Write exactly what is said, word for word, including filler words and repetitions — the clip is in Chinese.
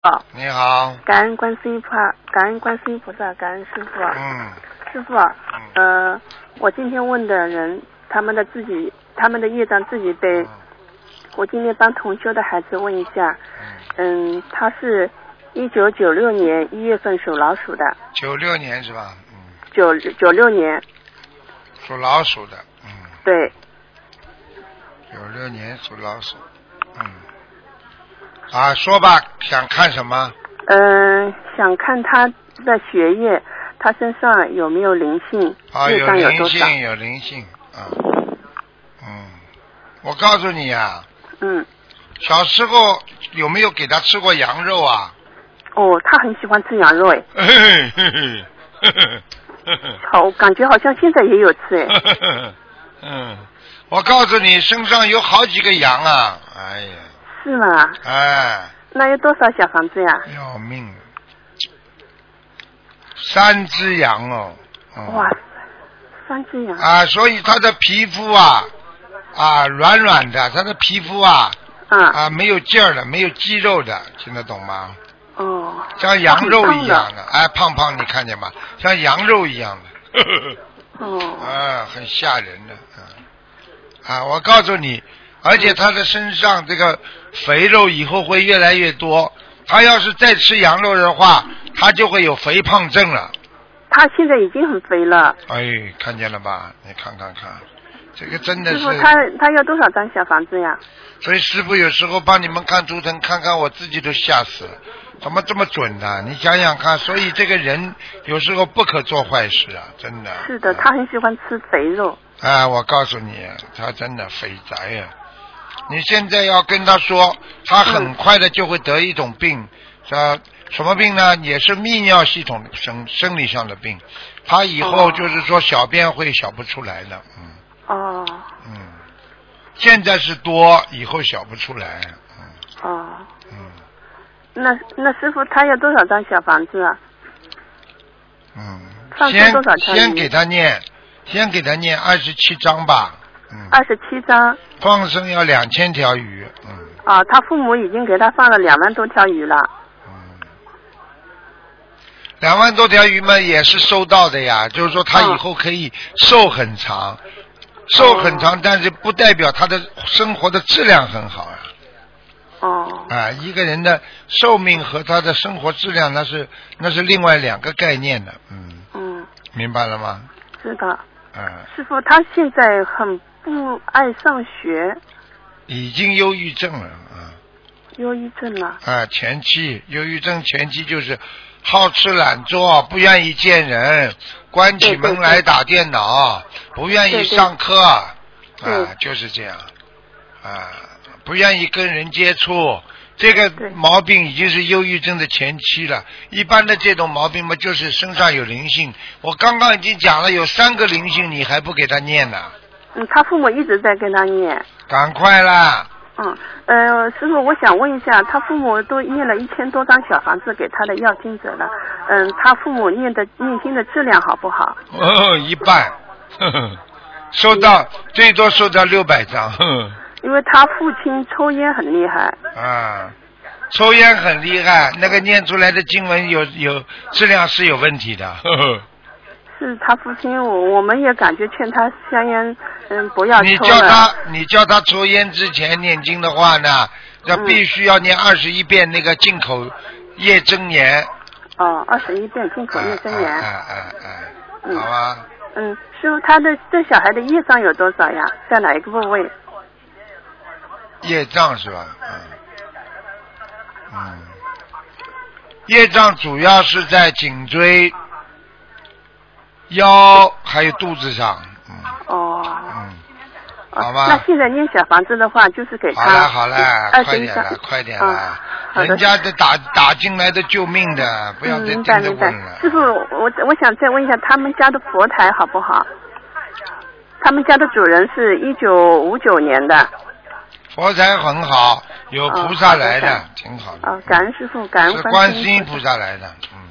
哦， 你好。 感恩观世音菩萨，感恩观世音菩萨，感恩师傅啊。 嗯。 师傅啊，嗯、呃，我今天问的人，他们的自己，他们的业障自己背。嗯、我今天帮同修的孩子问一下，嗯，嗯他是一九九六年一月份属老鼠的。 九六年是吧？嗯。 九九六年。 属老鼠的，嗯。 对。 九六年属老鼠，嗯。啊，说吧，想看什么？ 嗯、呃，想看他的学业，他身上有没有灵性？ 啊， 业障有灵有多少？ 性，有灵性啊。嗯，我告诉你啊。 嗯。 小时候有没有给他吃过羊肉啊？ 哦，他很喜欢吃羊肉哎。 嘿嘿嘿嘿嘿好，我感觉好像现在也有吃哎。 嗯，我告诉你，身上有好几个羊啊！哎呀。 是吗？ 哎。 那有多少小房子呀？ 要命！三只羊哦。嗯、 哇，三只羊。 啊，所以他的皮肤啊啊软软的，他的皮肤啊啊啊没有劲儿的，没有肌肉的，听得懂吗？ 哦。 像羊肉一样的，哎，胖胖，你看见吗？像羊肉一样的。呵呵哦。 啊，很吓人的啊！啊，我告诉你，而且他的身上这个肥肉以后会越来越多。他要是再吃羊肉的话，他就会有肥胖症了。 他现在已经很肥了。 哎，看见了吧？你看看看，这个真的是。 师傅，他他要多少张小房子呀？ 所以师傅有时候帮你们看图腾，看看我自己都吓死了，怎么这么准呢？你想想看，所以这个人有时候不可做坏事啊，真的。 是的，他很喜欢吃肥肉。 啊，我告诉你，他真的肥宅呀！你现在要跟他说，他很快的就会得一种病，叫、嗯、什么病呢？也是泌尿系统生生理上的病。他以后就是说小便会小不出来的，嗯。 哦。 嗯。现在是多，以后小不出来。 嗯。哦。 嗯。 那那师傅他要多少张小房子啊？ 嗯。 先多少先给他念，先给他念二十七章吧。嗯。 二十七章。 放生要两千条鱼。嗯。 啊，他父母已经给他放了两万多条鱼了。 嗯。两万多条鱼嘛，也是收到的呀，就是说他以后可以寿很长。嗯寿很长，但是不代表他的生活的质量很好啊。 哦。 啊，一个人的寿命和他的生活质量那是那是另外两个概念的，嗯。嗯。明白了吗？ 知道。 嗯。 师傅，他现在很不爱上学。 已经忧郁症了啊。 忧郁症了。 啊，前期忧郁症前期就是好吃懒做，不愿意见人，关起门来打电脑，不愿意上课，啊，就是这样，啊，不愿意跟人接触，这个毛病已经是忧郁症的前期了。一般的这种毛病嘛，就是身上有灵性。我刚刚已经讲了，有三个灵性，你还不给他念呢？ 嗯，他父母一直在跟他念。 赶快啦！ 嗯，呃，师傅，我想问一下，他父母都念了一千多张小房子给他的要经者了，嗯，他父母念的念经的质量好不好？ 哦，一半，呵呵，收到、嗯、最多收到六百张。呵呵， 因为他父亲抽烟很厉害。 啊，抽烟很厉害，那个念出来的经文有有质量是有问题的。呵呵，是他父亲，我我们也感觉劝他香烟。嗯，不要抽了。 你叫他，你叫他抽烟之前念经的话呢，要必须要念二十一遍那个进口业真言。 哦，二十一遍进口业真言。 哎哎哎，嗯，好吧。 嗯，师傅，他的这小孩的业障有多少呀？在哪一个部位？ 业障是吧？嗯。嗯。业障主要是在颈椎、腰还有肚子上。嗯、哦，嗯，好吧。 那现在念小房子的话，就是给他。 好了好了，快点了，快点了，哦、人家的打打进来的救命的，不要再盯着问了。 师傅，我我想再问一下，他们家的佛台好不好？他们家的主人是一九五九年的。 佛台很好，有菩萨来的，哦、挺好的。 哦，感恩师傅，感恩观世音菩萨来的。嗯。